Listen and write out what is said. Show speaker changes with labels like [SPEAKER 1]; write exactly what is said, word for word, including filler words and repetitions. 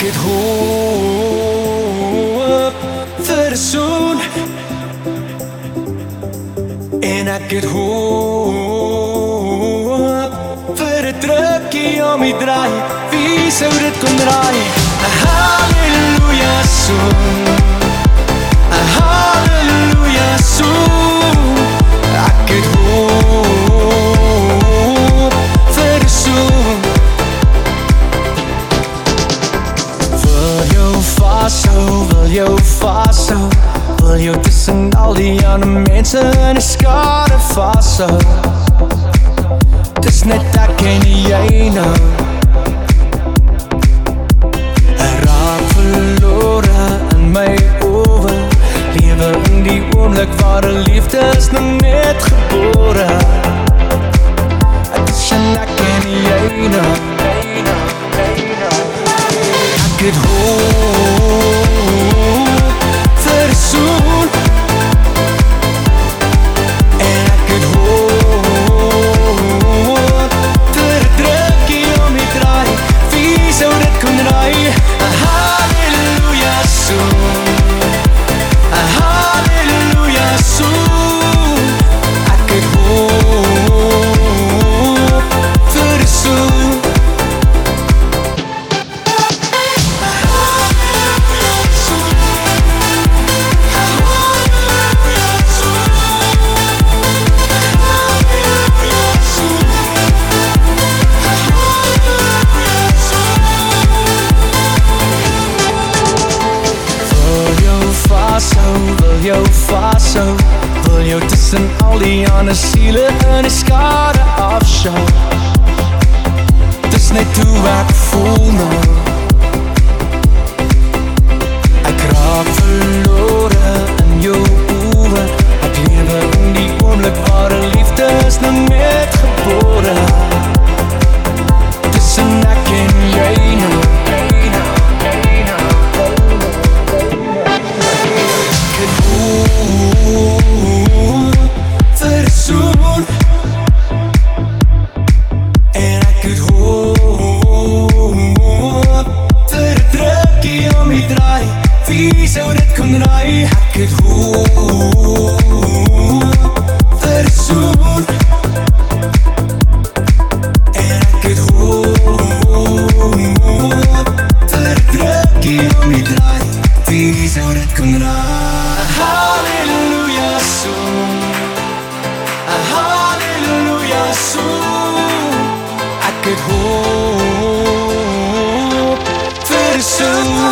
[SPEAKER 1] het hoop vir 'n soen en ek het hoop vir 'n drukkie om die draai. Wie sou dit kon draai? 'n Halleluja soen, 'n halleluja soen. Ek het hoop vir 'n soen. Wil jou vashou, wil jou vashou, wil jou tussen al die ander mense in 'n skare vashou. Dis net ek en jy nou. Ek raak verlore in my owe, lewe in die oomblik waar 'n liefde is nog net gebore. Ek is en ek en jy nou. Ek het hoop vir 'n soen en ek het hoop vir 'n drukkie om die draai. Wie sou dit kon draai? 'n Halleluja soen, 'n halleluja soen. Ek het hoop vir 'n soen. Wil jou vashou, wil jou tussen al die ander siele in 'n skare afsjou. Dis net hoe ek voel nou. Ek raak verlore in jou oë. Ek lewe in die oomblik waar 'n liefde is nog net gebore. Tussen ek en jy nou. Vir 'n soen en ek het hoop vir 'n drukkie om die draai. Wie sou dit kon draai? Ek het hoop vir 'n soen en ek het hoop vir 'n drukkie om die draai. Wie sou dit kon draai? Halleluja soen, 'n halleluja soen. Ek het hoop vir 'n soen.